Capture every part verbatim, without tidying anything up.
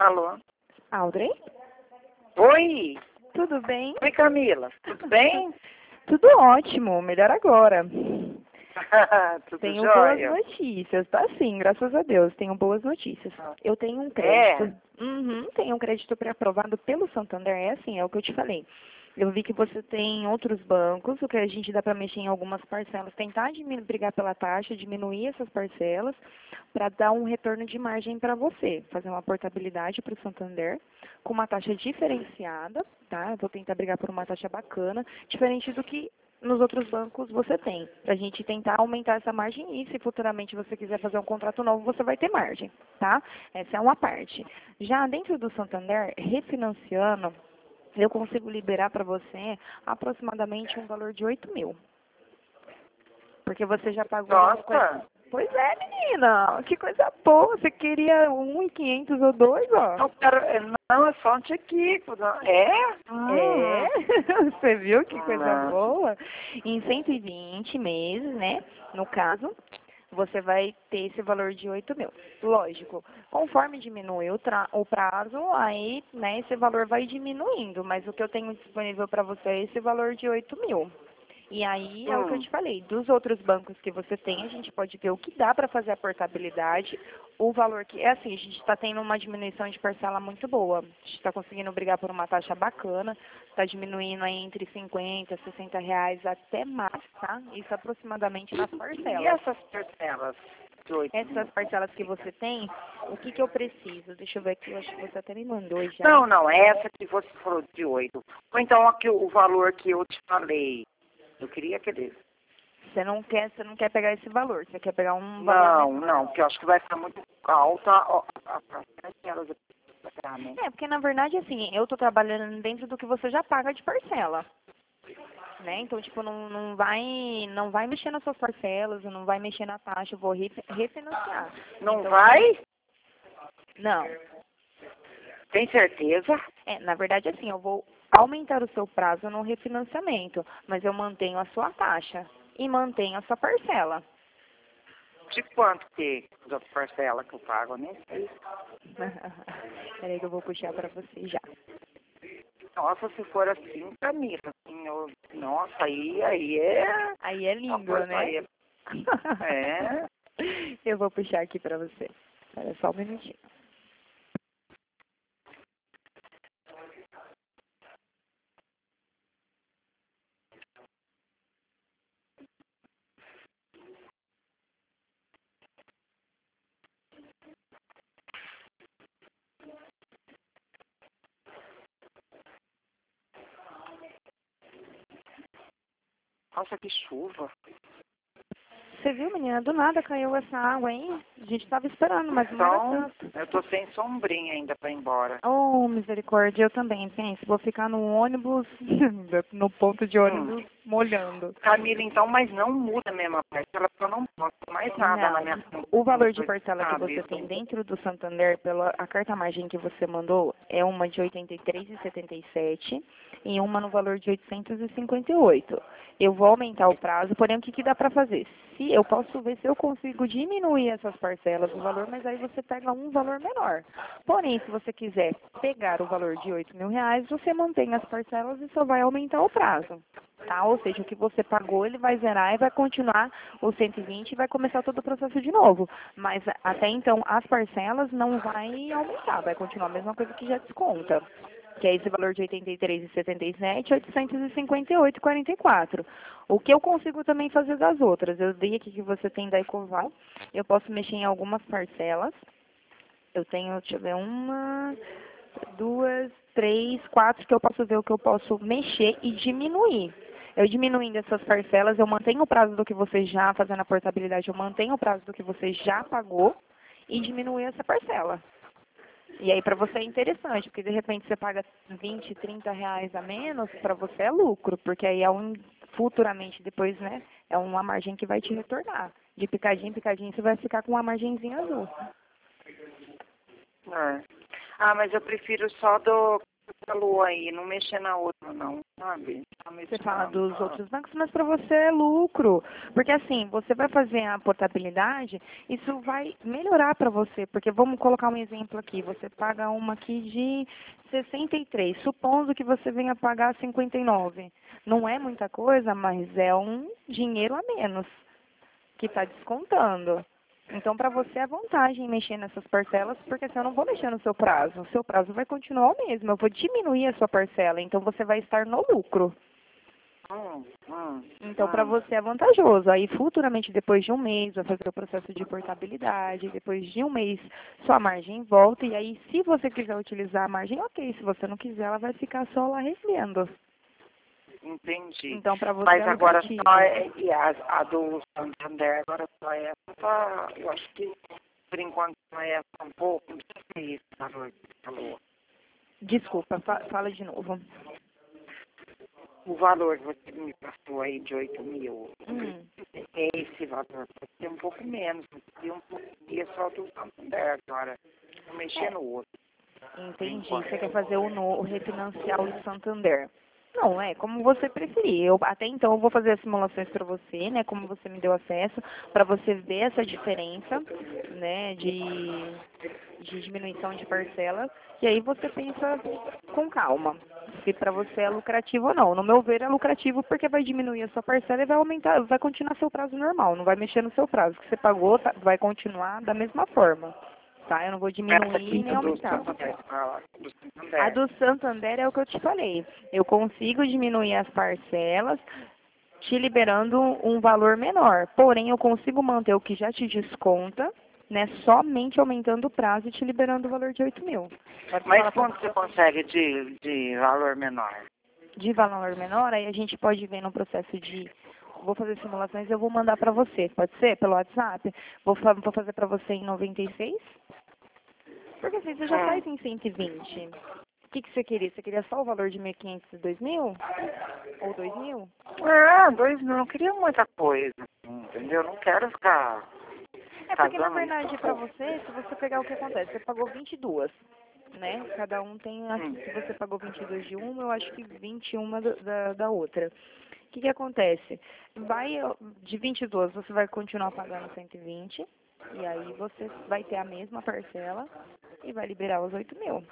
Alô? Audrey? Oi! Tudo bem? Oi, Camila. Tudo bem? Tudo ótimo, melhor agora. Tudo Tenho jóia? boas notícias, tá sim, graças a Deus, tenho boas notícias. Eu tenho um crédito, uhum, tenho um crédito pré-aprovado pelo Santander, é assim, é o que eu te falei. Eu vi que você tem outros bancos, o que a gente dá para mexer em algumas parcelas, tentar diminu- brigar pela taxa, diminuir essas parcelas, para dar um retorno de margem para você, fazer uma portabilidade para o Santander, com uma taxa diferenciada, tá? Eu vou tentar brigar por uma taxa bacana, diferente do que nos outros bancos você tem, para a gente tentar aumentar essa margem e se futuramente você quiser fazer um contrato novo, você vai ter margem, tá? Essa é uma parte. Já dentro do Santander, refinanciando, eu consigo liberar para você aproximadamente um valor de oito mil. Porque você já pagou... Nossa! Pois é, menina, que coisa boa. Você queria um e quinhentos ou dois, ó. Não, quero, não, é só um tiquico. Não. É? É, Hum. você viu que coisa Não. boa? Em cento e vinte meses, né, no caso, você vai ter esse valor de oito mil. Lógico, conforme diminui o, tra- o prazo, aí, né, esse valor vai diminuindo, mas o que eu tenho disponível para você é esse valor de oito mil. E aí é o que eu Hum. te falei, dos outros bancos que você tem, a gente pode ver o que dá para fazer a portabilidade, o valor que... É assim, a gente está tendo uma diminuição de parcela muito boa. A gente está conseguindo brigar por uma taxa bacana, está diminuindo aí entre cinquenta, sessenta reais até mais, tá? Isso aproximadamente nas E parcelas. essas parcelas de oito Essas mil? parcelas que você tem, o que, que eu preciso? Deixa eu ver aqui, eu acho que você até me mandou já. Não, não, essa que você falou de oito. Ou então aqui, o valor que eu te falei. Eu queria aquele. Você não quer, você não quer pegar esse valor, você quer pegar um valor Não, menor. não, porque eu acho que vai ficar muito alta a, a, a parcela de pagamento. É, porque na verdade, assim, eu tô trabalhando dentro do que você já paga de parcela, né? Então, tipo, não, não vai, não vai mexer nas suas parcelas, não vai mexer na taxa, eu vou re- refinanciar. Não Então, vai? não. Tem certeza? É, na verdade, assim, eu vou aumentar o seu prazo no refinanciamento, mas eu mantenho a sua taxa e mantenho a sua parcela. De quanto que da parcela que eu pago? Eu nem sei. Peraí que eu vou puxar pra você já. Nossa, se for assim, Camila, assim, eu, nossa, aí, aí é. Aí é Uma lindo, coisa né? aí é. É. Eu vou puxar aqui pra você. Espera só um minutinho. Nossa, que chuva. Você viu, menina? Do nada caiu essa água aí. A gente tava esperando, mas não era Então, tanto. eu tô sem sombrinha ainda pra ir embora. Oh, misericórdia, eu também, penso. Vou ficar no ônibus, no ponto de Hum. ônibus, molhando. Camila, então, mas não muda mesmo a parcela, porque eu não posso mais nada na minha Não. conta. O valor de parcela que Sabe? você tem dentro do Santander, pela a carta margem que você mandou, é uma de oitenta e três reais e setenta e sete centavos e uma no valor de oitocentos e cinquenta e oito reais. Eu vou aumentar o prazo, porém o que, que dá para fazer? Se eu posso ver se eu consigo diminuir essas parcelas do valor, mas aí você pega um valor menor. Porém, se você quiser pegar o valor de oito mil reais, você mantém as parcelas e só vai aumentar o prazo. Tá? Ou seja, o que você pagou, ele vai zerar e vai continuar os cento e vinte e vai começar todo o processo de novo. Mas até então, as parcelas não vai aumentar, vai continuar a mesma coisa que já desconta. Que é esse valor de oitenta e três reais e setenta e sete centavos, oitocentos e cinquenta e oito reais e quarenta e quatro centavos. O que eu consigo também fazer das outras? Eu dei aqui que você tem da Ecoval, eu posso mexer em algumas parcelas. Eu tenho, deixa eu ver, uma, duas, três, quatro, que eu posso ver o que eu posso mexer e diminuir. Eu diminuindo essas parcelas, eu mantenho o prazo do que você já, fazendo a portabilidade, eu mantenho o prazo do que você já pagou e diminuo essa parcela. E aí para você é interessante, porque de repente você paga vinte, trinta reais a menos, para você é lucro, porque aí é um, futuramente depois, né, é uma margem que vai te retornar. De picadinho em picadinho você vai ficar com uma margenzinha azul. É. Ah, mas eu prefiro só do falou aí, não mexer na outra não, sabe? Tá Você fala mesclando. dos outros bancos, mas para você é lucro. Porque assim, você vai fazer a portabilidade, isso vai melhorar para você. Porque vamos colocar um exemplo aqui, você paga uma aqui de sessenta e três, supondo que você venha pagar cinquenta e nove. Não é muita coisa, mas é um dinheiro a menos que está descontando. Então, para você é vantagem mexer nessas parcelas, porque assim, eu não vou mexer no seu prazo. O seu prazo vai continuar o mesmo. Eu vou diminuir a sua parcela, então você vai estar no lucro. Hum, hum, Então, para hum. você é vantajoso. Aí, futuramente, depois de um mês, vai fazer o processo de portabilidade. Depois de um mês, sua margem volta. E aí, se você quiser utilizar a margem, ok. Se você não quiser, ela vai ficar só lá revendo. Entendi. Então, para você Mas é agora lucrativo. só é, e a, a do Santander agora só é essa, eu acho que por enquanto só é essa um pouco, não sei se é esse valor que você falou. Desculpa, fa fala de novo. O valor que você me passou aí de oito mil, Hum. é esse valor, pode ser um pouco menos, porque um pouco é só do Santander agora, vou mexer É. no outro. Entendi. Você quer fazer o, no, o refinanciar o Santander. Não, é como você preferir. Eu, até então eu vou fazer as simulações para você, né? Como você me deu acesso, para você ver essa diferença, né? De, de diminuição de parcela. E aí você pensa com calma se para você é lucrativo ou não. No meu ver é lucrativo porque vai diminuir a sua parcela e vai aumentar, vai continuar seu prazo normal. Não vai mexer no seu prazo. O que você pagou tá, vai continuar da mesma forma. Tá? Eu não vou Essa diminuir aqui nem do aumentar. Santander, fala, do A Santander. do Santander é o que eu te falei. Eu consigo diminuir as parcelas, te liberando um valor menor. Porém, eu consigo manter o que já te desconta, né? Somente aumentando o prazo e te liberando o valor de oito mil. Agora, você Mas fala pra- quanto você consegue de, de valor menor? de valor menor, aí a gente pode ver no processo de... Vou fazer simulações e eu vou mandar para você. Pode ser? Pelo WhatsApp? Vou, fa vou fazer para você em noventa e seis? Porque assim, você já Hum. faz em cento e vinte. O que, que você queria? Você queria só o valor de mil e quinhentos e dois mil? Ou dois mil? Ah, dois mil, não queria muita coisa, entendeu? Não quero ficar É porque, na pagando verdade, para isso. você, se você pegar o que acontece, você pagou vinte e duas, né? Cada um tem aqui, Hum. se você pagou vinte e dois de uma, eu acho que vinte e um da, da, da outra. O que, que acontece? Vai, de vinte e duas, você vai continuar pagando cento e vinte, e aí você vai ter a mesma parcela e vai liberar os oito mil.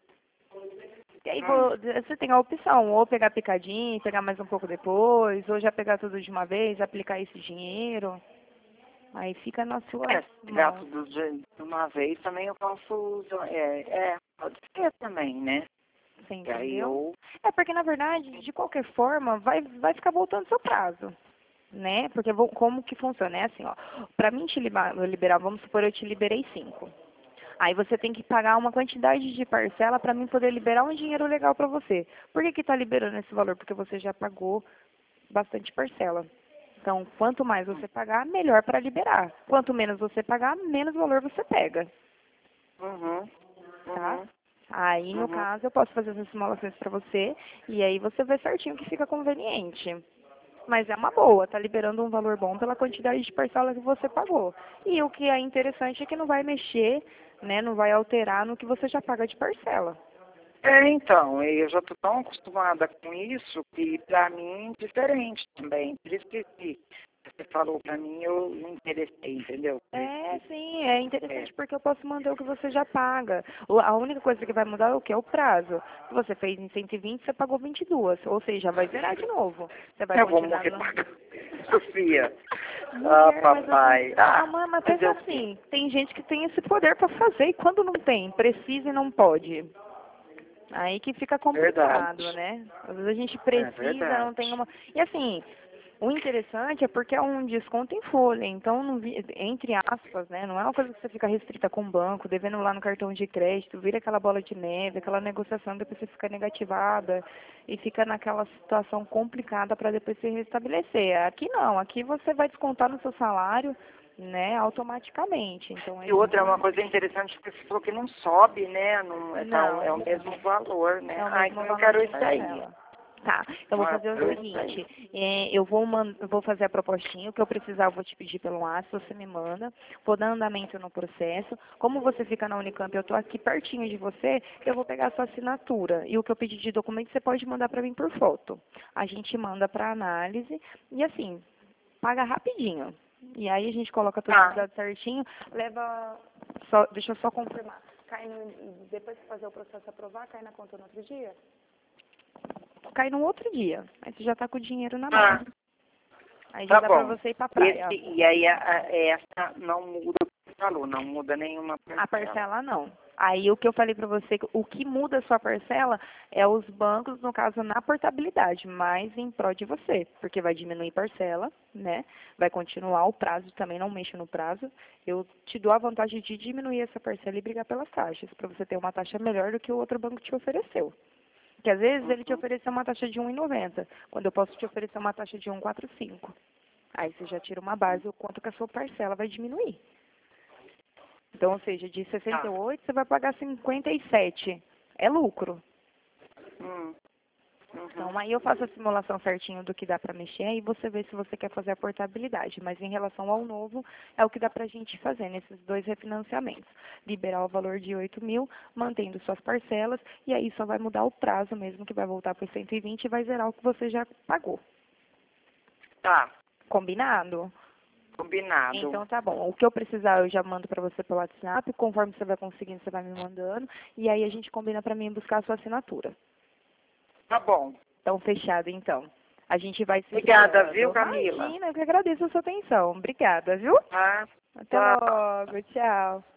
E aí Hum. vo- você tem a opção, ou pegar picadinho, pegar mais um pouco depois, ou já pegar tudo de uma vez, aplicar esse dinheiro. Aí fica nas suas É, se pegar mãos, tudo de de uma vez também eu posso usar. É, é, pode ser também, né? você E aí entendeu? eu. É porque, na verdade, de qualquer forma, vai, vai ficar voltando seu prazo, né? Porque vou- como que funciona? É assim, ó, pra mim te liba- liberar, vamos supor, eu te liberei cinco. Aí você tem que pagar uma quantidade de parcela para mim poder liberar um dinheiro legal para você. Por que que tá liberando esse valor? Porque você já pagou bastante parcela. Então, quanto mais você pagar, melhor para liberar. Quanto menos você pagar, menos valor você pega, Uhum. tá? Uhum. Aí, no Uhum. caso, eu posso fazer essas simulações para você e aí você vê certinho o que fica conveniente. Mas é uma boa, tá liberando um valor bom pela quantidade de parcela que você pagou. E o que é interessante é que não vai mexer, né, não vai alterar no que você já paga de parcela. É, então, eu já estou tão acostumada com isso que para mim é diferente também. Por isso que que você falou para mim, eu me interessei, entendeu? Por isso É, que, sim, é é. interessante porque eu posso manter o que você já paga. O- A única coisa que vai mudar é o que? É o prazo. Se você fez em cento e vinte, você pagou vinte e duas. Ou seja, vai zerar de novo. Você vai Eu vou continuar morrer no... pagando. Sofia. Ah, Mulher, mas assim, papai. ah, Ah, mãe, mas fazer pensa o quê? assim, tem gente que tem esse poder para fazer e quando não tem, precisa e não pode. Aí que fica Verdade. complicado, né? Às vezes a gente É precisa, não tem verdade. uma. E assim, o interessante é porque é um desconto em folha, então, não vi- entre aspas, né? Não é uma coisa que você fica restrita com o banco, devendo lá no cartão de crédito, vira aquela bola de neve, aquela negociação, depois você fica negativada e fica naquela situação complicada para depois se restabelecer. Aqui não, aqui você vai descontar no seu salário, né, automaticamente. Então é E outra, é uma de... coisa interessante que você falou que não sobe, né? Não, é, tá, o- Não, é o mesmo valor, né? é o Ah, mesmo então eu valor quero de isso aí. parcela. Tá, então vou Ah, fazer o eu seguinte, é, eu vou, man- eu vou fazer a propostinha, o que eu precisar eu vou te pedir pelo WhatsApp, você me manda, vou dar andamento no processo. Como você fica na Unicamp, eu estou aqui pertinho de você, eu vou pegar a sua assinatura. E o que eu pedi de documento você pode mandar para mim por foto. A gente manda para análise e assim, paga rapidinho. E aí a gente coloca todos os Tá. dados certinho, leva, só, deixa eu só confirmar, cai no, depois de fazer o processo aprovar, cai na conta no outro dia? Cai no outro dia. Aí você já tá com o dinheiro na mão. Ah, Aí já tá dá pra bom. você ir pra praia. Esse, e aí a, a- essa não muda o que você falou, não muda nenhuma A parcela. parcela não. Aí o que eu falei pra você, o que muda a sua parcela é os bancos, no caso, na portabilidade, mas em prol de você, porque vai diminuir parcela, né? Vai continuar o prazo, também não mexo no prazo. Eu te dou a vantagem de diminuir essa parcela e brigar pelas taxas, pra você ter uma taxa melhor do que o outro banco te ofereceu. Porque às vezes ele te Uhum. ofereceu uma taxa de um vírgula noventa, quando eu posso te oferecer uma taxa de um vírgula quarenta e cinco. Aí você já tira uma base o quanto que a sua parcela vai diminuir. Então, ou seja, de sessenta e Tá. oito você vai pagar cinquenta e sete. É lucro. Hum. Uhum. Então, aí eu faço a simulação certinho do que dá para mexer e você vê se você quer fazer a portabilidade. Mas em relação ao novo, é o que dá para a gente fazer nesses dois refinanciamentos. Liberar o valor de oito mil, mantendo suas parcelas, e aí só vai mudar o prazo mesmo, que vai voltar para os cento e vinte e vai zerar o que você já pagou. Tá. Combinado? Combinado. Então tá bom. O que eu precisar eu já mando pra você pelo WhatsApp, conforme você vai conseguindo, você vai me mandando, e aí a gente combina pra mim buscar a sua assinatura. Tá bom. Então fechado então. A gente vai se Obrigada, falando. viu, Camila? Imagina, eu que agradeço a sua atenção. Obrigada, viu? Tá. Até Tchau. logo. Tchau.